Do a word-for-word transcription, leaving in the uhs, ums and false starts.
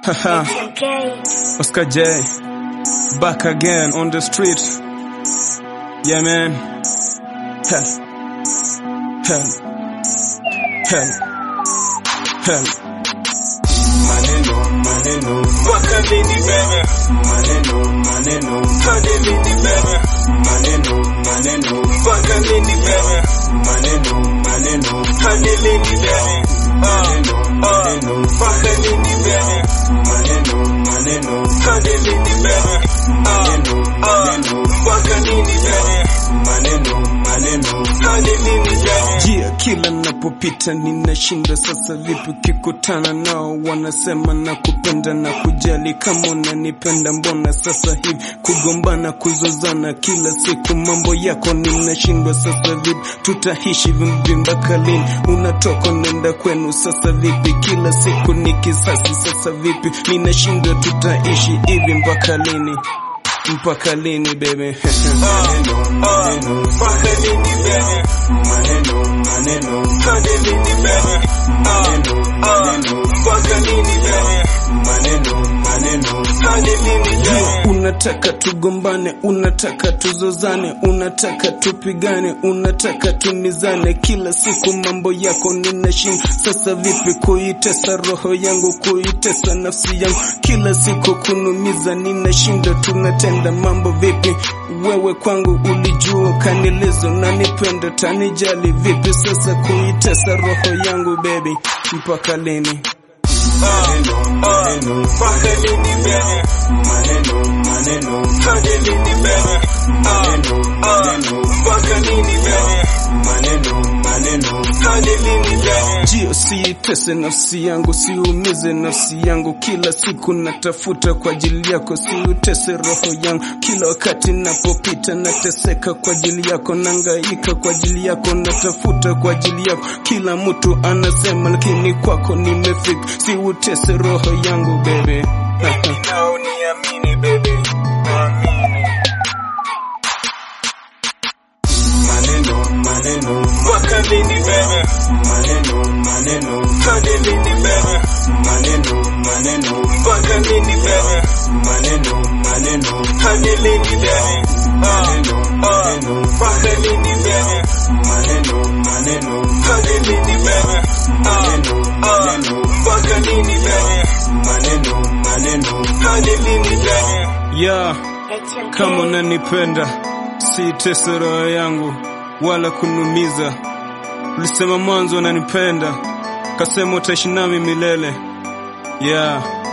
Haha, Oscar J, back again on the street. Yeah man, hell, hell, hell, hell. Maneno, maneno, Waka nini bebe, maneno, maneno, hadi nini bebe, maneno, maneno, waka nini bebe, maneno, maneno, hadi nini bebe, maneno, maneno, waka nini bebe, maneno, maneno, hadi nini bebe, maneno, maneno, waka nini bebe, maneno, maneno, hadi nini bebe. Jia kila napopita ninashinda. Sasa vipi kikutana nao wanasema na kupenda na kujali, kama unanipenda mbona sasa hivi kugombana kuzozana kila siku, mambo yako ninashindwa. Sasa vipi tutaishi vipi mpaka lini? Unatoka nenda kwenu, sasa vipi kila siku ni kisasi? Sasa vipi ninashindwa, tutaishi hivi mpaka lini? Mpaka lini baby? Maneno, maneno, Waka nini bebe, maneno, maneno, hadi nini bebe, maneno, maneno, waka nini bebe, maneno, maneno, hadi nini bebe. unataka tugombane, unataka tuzozane, unataka tupigane, unataka tumizane, kila siku mambo yako ninashinda. Sasa vipi kuitesa roho yangu, kuitesa nafsi yangu, kila siku kunumiza ninashinda. Tunatenda mambo vipi? Wewe kwangu ulijua kanilizo na nipenda tanijali vipi? Sasa kuitesa roho yangu baby mpaka lini? Maneno, maneno, Waka nini bebe, maneno, maneno, hadi nini bebe, maneno, maneno, waka nini bebe, maneno, maneno, hadi nini bebe. Jio siitese nafsi yangu, siumize nafsi yangu, kila siku natafuta kwa ajili yako, siutese roho yangu, kila wakati napopita nateseka kwa ajili yako, nangaika kwa ajili yako, natafuta kwa ajili yako, kila mtu anasema lakini kwako nimefika, siutese roho yangu baby. Na uniamini bebe, amini. Maneno, maneno, Waka nini bebe, maneno, maneno, hadi nini bebe, maneno, maneno, waka nini bebe, maneno, maneno, hadi nini bebe, maneno, maneno, waka nini bebe, maneno, maneno, hadi nini bebe, maneno, maneno, waka nini bebe, maneno, maneno. hadi nini bebe. Yeah, kama unanipenda siitese roho yangu wala kunumiza. Ulisema mwanzo unanipenda, kasema utaishi nami milele. Yeah.